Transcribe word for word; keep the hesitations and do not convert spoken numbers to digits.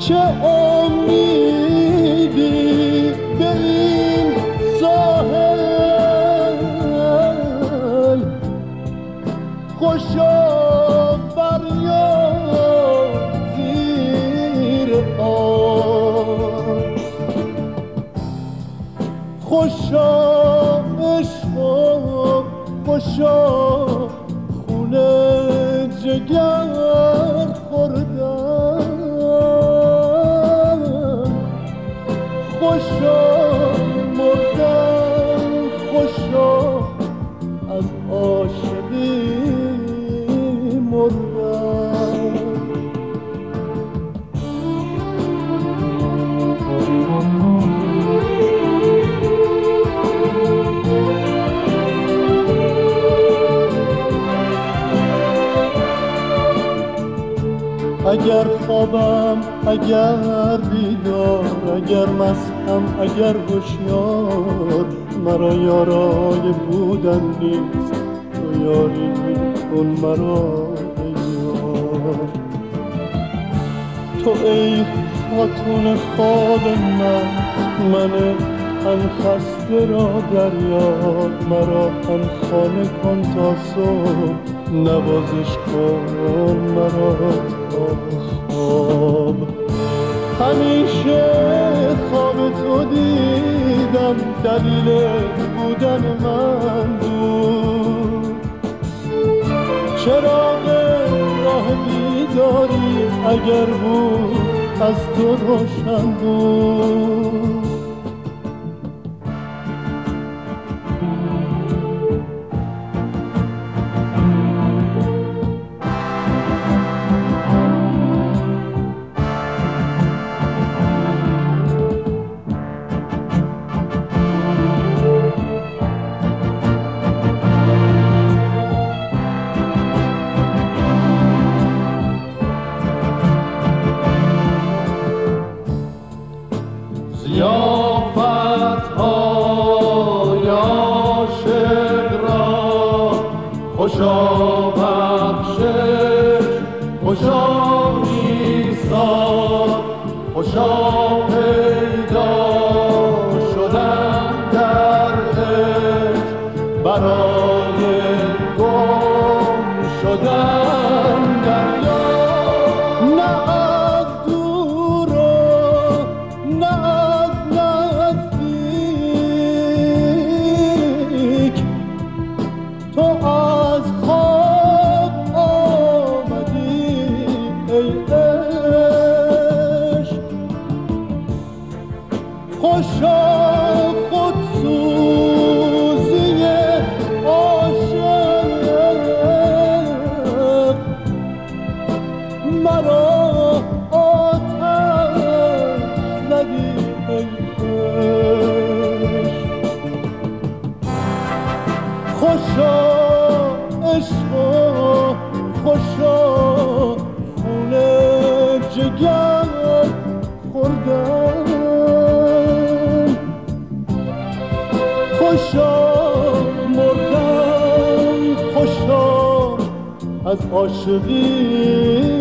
چه امیدی به این ساحل، خوشا فریاد زیر آب، خوشا عشق، خوشا خونه جگر خوردن، خوشا مردن، خوشا از عاشقی مردن. اگر خوابم، اگر بیدار، اگر مستم، اگر هوشیار، مرا یارای بودن نیست، تو یاری کن مرا ای یار. تو ای خاتون خواب من، من هم خسته را دریاب، مرا هم خانه کن تا صبح، نوازش کن مرا تا خواب. همیشه خواب تو دیدم، دلیل بودن من بود، چراغ راه بیداری اگر بود از تو روشن بود. ضیافت‌های عاشق را خوشا بخشش، خوشا ایستاد، خوشا پیدا شدن در عشق، برای گم شدن دریا. نه از دور و نه از نزدیک، تو از خواب آمدی ای عشق. خوشا خودسوزی عاشق، مرا آتش زدی ای عشق. خوشا عشق، خوشا خونه جگر خوردن، خوشا مردن، خوشا از عاشقی